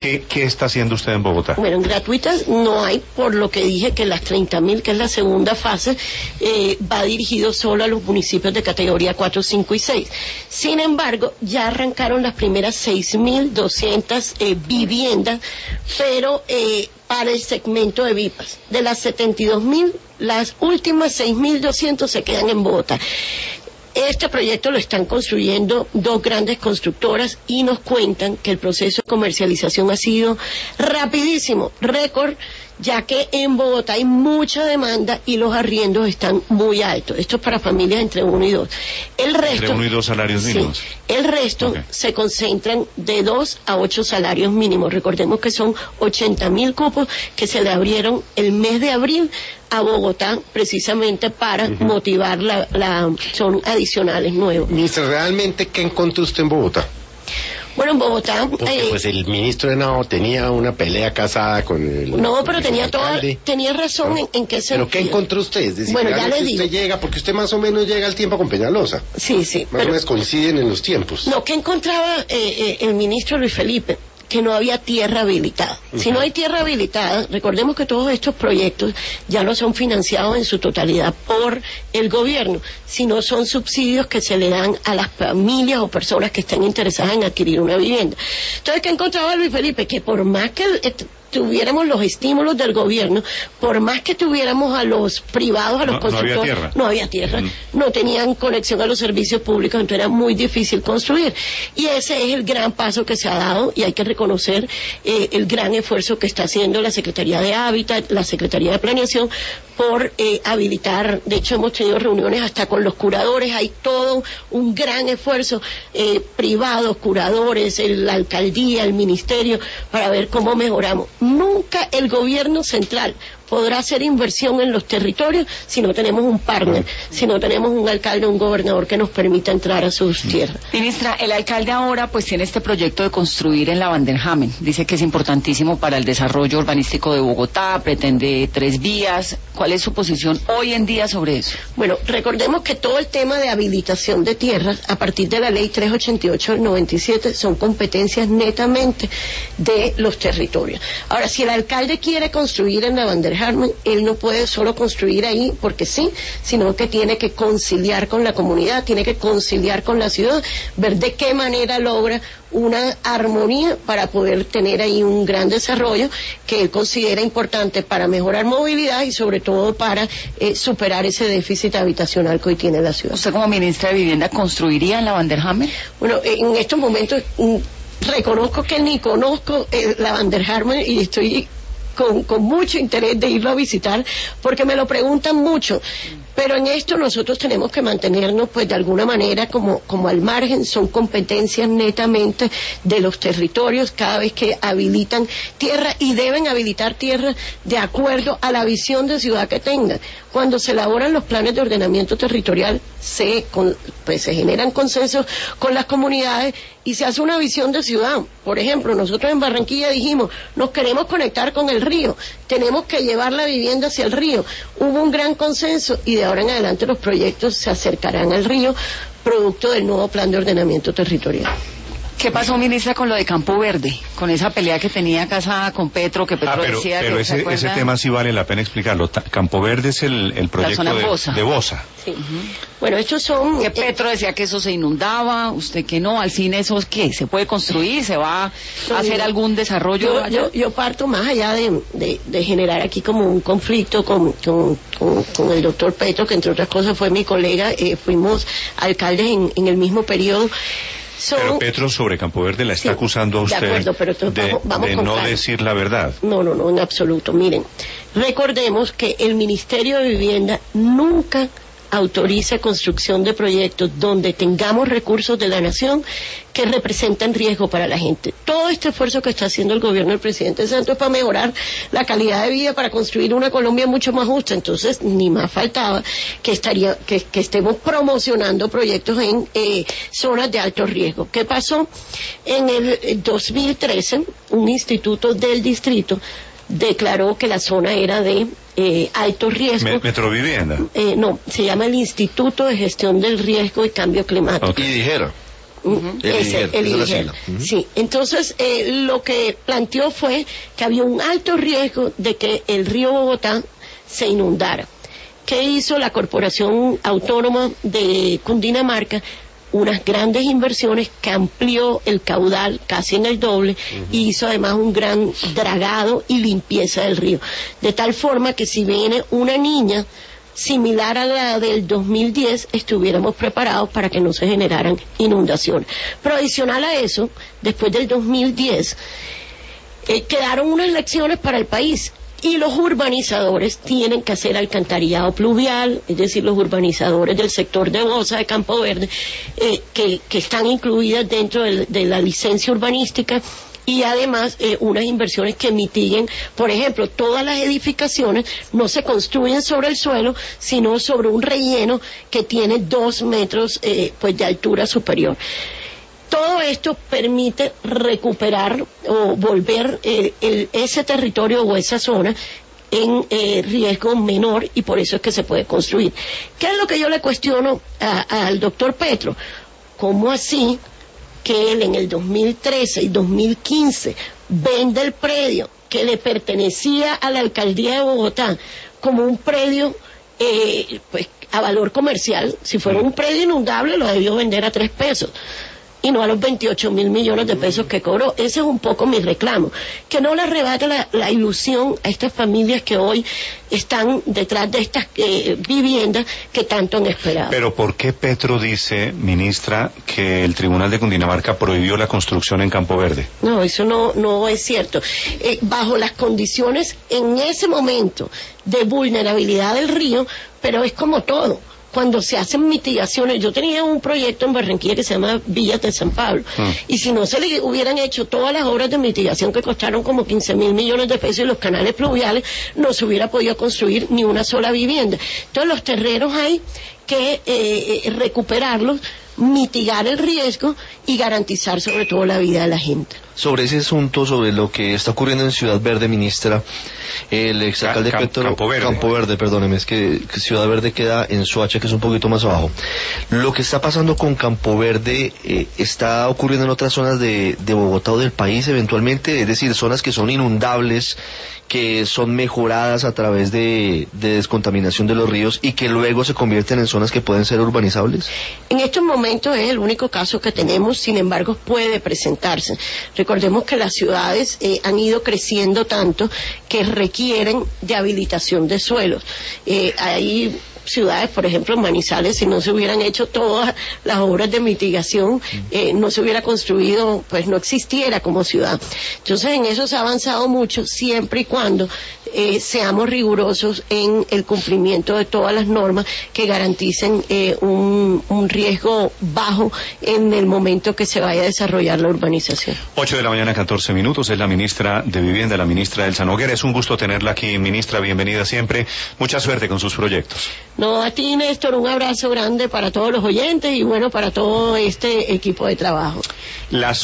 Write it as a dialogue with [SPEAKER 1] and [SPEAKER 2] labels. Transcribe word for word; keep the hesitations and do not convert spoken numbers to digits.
[SPEAKER 1] ¿Qué, ¿Qué está haciendo usted en Bogotá?
[SPEAKER 2] Bueno, gratuitas no hay, por lo que dije que las treinta mil, que es la segunda fase, eh, va dirigido solo a los municipios de categoría cuatro, cinco y seis. Sin embargo, ya arrancaron las primeras seis mil doscientas eh, viviendas, pero eh, para el segmento de V I P A S. De las setenta y dos mil, las últimas seis mil doscientas se quedan en Bogotá. Este proyecto lo están construyendo dos grandes constructoras y nos cuentan que el proceso de comercialización ha sido rapidísimo, récord, ya que en Bogotá hay mucha demanda y los arriendos están muy altos. Esto es para familias entre uno y dos. El resto,
[SPEAKER 1] entre uno y dos salarios mínimos.
[SPEAKER 2] Sí, el resto okay. se concentran de dos a ocho salarios mínimos. Recordemos que son ochenta mil cupos que se le abrieron el mes de abril a Bogotá precisamente para uh-huh. motivar la, la... son adicionales nuevos.
[SPEAKER 3] Ministra, ¿realmente qué encontró usted en Bogotá?
[SPEAKER 2] Bueno, en Bogotá...
[SPEAKER 3] Porque eh, pues el ministro de Nao tenía una pelea casada con el...
[SPEAKER 2] No, pero tenía toda, tenía razón ¿no? en, en qué sentido.
[SPEAKER 3] ¿Pero qué encontró usted? Es decir,
[SPEAKER 2] bueno, ya le digo.
[SPEAKER 3] Usted llega, porque usted más o menos llega al tiempo con Peñalosa.
[SPEAKER 2] Sí, sí.
[SPEAKER 3] Más pero, o menos coinciden en los tiempos.
[SPEAKER 2] No, ¿qué encontraba eh, eh, el ministro Luis Felipe? Que no había tierra habilitada. Uh-huh. Si no hay tierra habilitada, recordemos que todos estos proyectos ya no son financiados en su totalidad por el gobierno, sino son subsidios que se le dan a las familias o personas que estén interesadas en adquirir una vivienda. Entonces, ¿qué encontraba Luis Felipe? Que por más que eh, tuviéramos los estímulos del gobierno, por más que tuviéramos a los privados, a los
[SPEAKER 1] no,
[SPEAKER 2] constructores,
[SPEAKER 1] no había tierra,
[SPEAKER 2] no, había tierra uh-huh. no tenían conexión a los servicios públicos, entonces era muy difícil construir. Y ese es el gran paso que se ha dado y hay que reconocer eh, el gran esfuerzo que está haciendo la Secretaría de Hábitat, la Secretaría de Planeación, por eh, habilitar. De hecho, hemos tenido reuniones hasta con los curadores, hay todo un gran esfuerzo, eh, privados, curadores, el, la alcaldía, el ministerio, para ver cómo mejoramos. Nunca el gobierno central podrá hacer inversión en los territorios si no tenemos un partner, si no tenemos un alcalde o un gobernador que nos permita entrar a sus tierras.
[SPEAKER 4] Ministra, el alcalde ahora pues tiene este proyecto de construir en la Vanderhamen, dice que es importantísimo para el desarrollo urbanístico de Bogotá, pretende tres vías. ¿Cuál es su posición hoy en día sobre eso?
[SPEAKER 2] Bueno, recordemos que todo el tema de habilitación de tierras a partir de la ley trescientos ochenta y ocho del noventa y siete son competencias netamente de los territorios. Ahora, si el alcalde quiere construir en la Vanderhamen, él no puede solo construir ahí porque sí, sino que tiene que conciliar con la comunidad, tiene que conciliar con la ciudad, ver de qué manera logra una armonía para poder tener ahí un gran desarrollo que él considera importante para mejorar movilidad y sobre todo para eh, superar ese déficit habitacional que hoy tiene la ciudad.
[SPEAKER 4] ¿Usted como ministra de Vivienda construiría en la Vanderhamen?
[SPEAKER 2] Bueno, en estos momentos mm, reconozco que ni conozco eh, la Vanderhamen y estoy Con, con mucho interés de irlo a visitar porque me lo preguntan mucho, pero en esto nosotros tenemos que mantenernos pues de alguna manera como, como al margen, son competencias netamente de los territorios cada vez que habilitan tierra y deben habilitar tierra de acuerdo a la visión de ciudad que tengan. Cuando se elaboran los planes de ordenamiento territorial se, con, pues, se generan consensos con las comunidades y se hace una visión de ciudad. Por ejemplo, nosotros en Barranquilla dijimos, nos queremos conectar con el río, tenemos que llevar la vivienda hacia el río. Hubo un gran consenso y de ahora en adelante los proyectos se acercarán al río, producto del nuevo plan de ordenamiento territorial.
[SPEAKER 4] ¿Qué pasó, ministra, con lo de Campo Verde? Con esa pelea que tenía casada con Petro, que Petro
[SPEAKER 1] ah, pero,
[SPEAKER 4] decía
[SPEAKER 1] pero
[SPEAKER 4] que...
[SPEAKER 1] ese, ese tema sí vale la pena explicarlo. Campo Verde es el, el proyecto de Bosa. De Bosa.
[SPEAKER 2] Sí. Uh-huh. Bueno, estos son...
[SPEAKER 4] Que Petro decía que eso se inundaba, usted que no, al fin eso es ¿qué? ¿Se puede construir? ¿Se va a no, hacer yo, algún desarrollo?
[SPEAKER 2] Yo, yo, yo parto más allá de, de, de generar aquí como un conflicto con, con, con, con el doctor Petro, que entre otras cosas fue mi colega, eh, fuimos alcaldes en, en el mismo periodo. Son...
[SPEAKER 1] Pero Petro sobre Campo Verde la está sí, acusando a usted de, acuerdo, pero de, vamos, vamos de no decir la verdad.
[SPEAKER 2] No, no, no, en absoluto. Miren, recordemos que el Ministerio de Vivienda nunca autoriza construcción de proyectos donde tengamos recursos de la nación que representan riesgo para la gente. Todo este esfuerzo que está haciendo el gobierno del presidente Santos es para mejorar la calidad de vida, para construir una Colombia mucho más justa. Entonces, ni más faltaba que estaría que, que estemos promocionando proyectos en eh, zonas de alto riesgo. ¿Qué pasó? En el dos mil trece, un instituto del distrito declaró que la zona era de eh, alto riesgo.
[SPEAKER 1] ¿Metrovivienda?
[SPEAKER 2] Eh, no, se llama el Instituto de Gestión del Riesgo y Cambio Climático.
[SPEAKER 3] Okay. Y dijeron.
[SPEAKER 2] Uh-huh. El Ese, el IDIGER. Uh-huh. Sí, entonces eh, lo que planteó fue que había un alto riesgo de que el río Bogotá se inundara. ¿Qué hizo la Corporación Autónoma de Cundinamarca? Unas grandes inversiones que amplió el caudal casi en el doble uh-huh. y hizo además un gran dragado y limpieza del río. De tal forma que si viene una niña similar a la del dos mil diez, estuviéramos preparados para que no se generaran inundaciones. Pero adicional a eso, después del dos mil diez, eh, quedaron unas lecciones para el país. Y los urbanizadores tienen que hacer alcantarillado pluvial, es decir, los urbanizadores del sector de Bosa, de Campo Verde, eh, que, que están incluidas dentro de, de la licencia urbanística, y además eh, unas inversiones que mitiguen, por ejemplo, todas las edificaciones no se construyen sobre el suelo, sino sobre un relleno que tiene dos metros eh, pues de altura superior. Todo esto permite recuperar o volver eh, el, ese territorio o esa zona en eh, riesgo menor, y por eso es que se puede construir. ¿Qué es lo que yo le cuestiono a, al doctor Petro? ¿Cómo así que él en el dos mil trece y dos mil quince vende el predio que le pertenecía a la alcaldía de Bogotá como un predio eh, pues a valor comercial? Si fuera un predio inundable lo debió vender a tres pesos y no a los veintiocho mil millones de pesos que cobró. Ese es un poco mi reclamo, que no le arrebate la, la ilusión a estas familias que hoy están detrás de estas eh, viviendas que tanto han esperado.
[SPEAKER 1] Pero ¿por qué Petro dice, ministra, que el Tribunal de Cundinamarca prohibió la construcción en Campo Verde?
[SPEAKER 2] No, eso no, no es cierto. Eh, bajo las condiciones en ese momento de vulnerabilidad del río, pero es como todo. Cuando se hacen mitigaciones, yo tenía un proyecto en Barranquilla que se llama Villas de San Pablo, mm. y si no se le hubieran hecho todas las obras de mitigación que costaron como quince mil millones de pesos y los canales pluviales, no se hubiera podido construir ni una sola vivienda. Entonces los terrenos hay que eh, recuperarlos, mitigar el riesgo y garantizar sobre todo la vida de la gente.
[SPEAKER 5] Sobre ese asunto, sobre lo que está ocurriendo en Ciudad Verde, ministra, el exalcalde
[SPEAKER 1] Cam,
[SPEAKER 5] Petro...
[SPEAKER 1] Campo Verde.
[SPEAKER 5] Campo Verde, perdóneme, es que, que Ciudad Verde queda en Soacha, que es un poquito más abajo. Lo que está pasando con Campo Verde eh, está ocurriendo en otras zonas de, de Bogotá o del país eventualmente, es decir, zonas que son inundables, que son mejoradas a través de, de descontaminación de los ríos y que luego se convierten en zonas que pueden ser urbanizables.
[SPEAKER 2] En estos momentos es el único caso que tenemos, sin embargo puede presentarse. Recordemos que las ciudades eh, han ido creciendo tanto que requieren de habilitación de suelos. Eh, hay ciudades, por ejemplo, Manizales, si no se hubieran hecho todas las obras de mitigación, eh, no se hubiera construido, pues no existiera como ciudad. Entonces, en eso se ha avanzado mucho, siempre y cuando eh, seamos rigurosos en el cumplimiento de todas las normas que garanticen eh, un, un riesgo bajo en el momento que se vaya a desarrollar la urbanización.
[SPEAKER 1] Ocho de la mañana, catorce minutos, es la ministra de Vivienda, la ministra Elsa Noguera. Es un gusto tenerla aquí, ministra, bienvenida siempre. Mucha suerte con sus proyectos.
[SPEAKER 2] No, a ti, Néstor, un abrazo grande para todos los oyentes y bueno, para todo este equipo de trabajo.
[SPEAKER 1] Las